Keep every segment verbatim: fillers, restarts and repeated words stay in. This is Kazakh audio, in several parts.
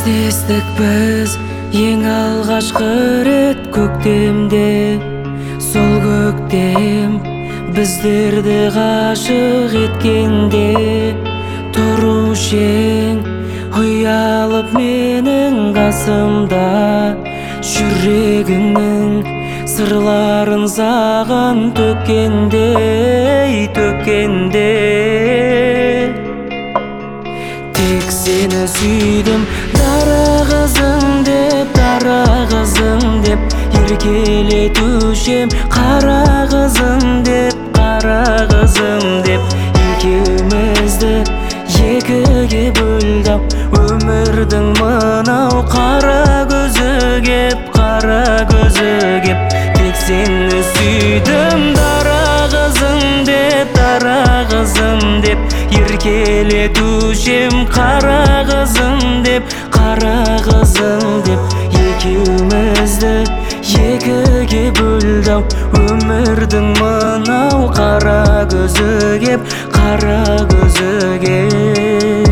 Кездестік біз ең алғашқы рет көктемде. Сол көктем біздерді ғашық еткенде. Тұрушы ең ұялып менің қасымда, жүрегіңнің сырларын саған төккенде, төккенде. Тек сені сүйдім, дара қызым деп, дара қызым деп, еркелетушем қара қызым деп, қара қызым деп. Екеумізді екіге бөлді өмірдің мынау қара көзі кеп, қара көзі кеп. Тек сені сүйдім, дара қызым деп, дара қызым деп, еркелетушем қара қызым деп, қара қызым деп. Екеумізді екіге бөлді өмірдің мынау қара көзі кеп, қара көзі кеп.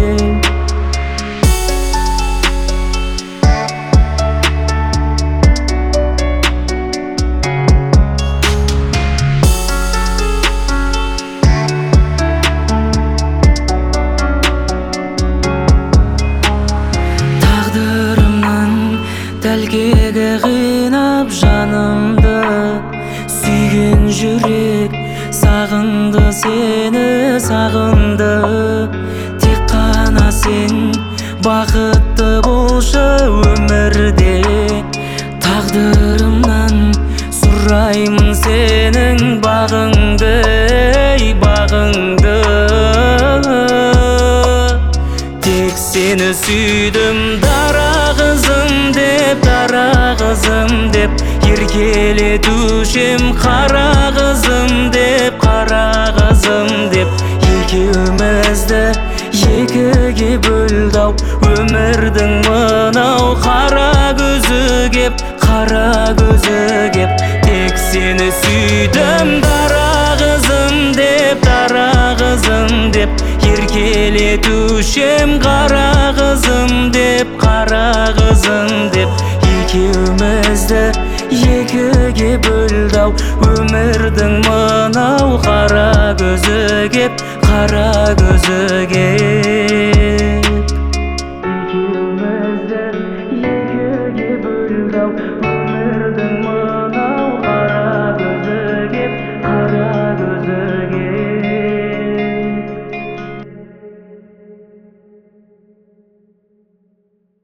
Тәлкегі қинап жанымды, сүйген жүрек сағынды, сені сағынды. Тек қана сен бақытты болшы өмірде. Тағдырымнан сұраймын сенің бағыңды, бағыңды. Тек сені сүйдім, дара қызым деп, дара қызым деп, еркелетушем қара қызым деп, қара қызым деп. Екеумізді екіге бөлді өмірдің мынау қара көзі кеп, қара көзі кеп. Тек сені сүйдім, дара қызым деп, дара қызым деп, еркелетушем қара қызым деп, қара қызым деп. Екеумізді екіге бөлді өмірдің мынау қара көзі кеп, қара көзі кеп.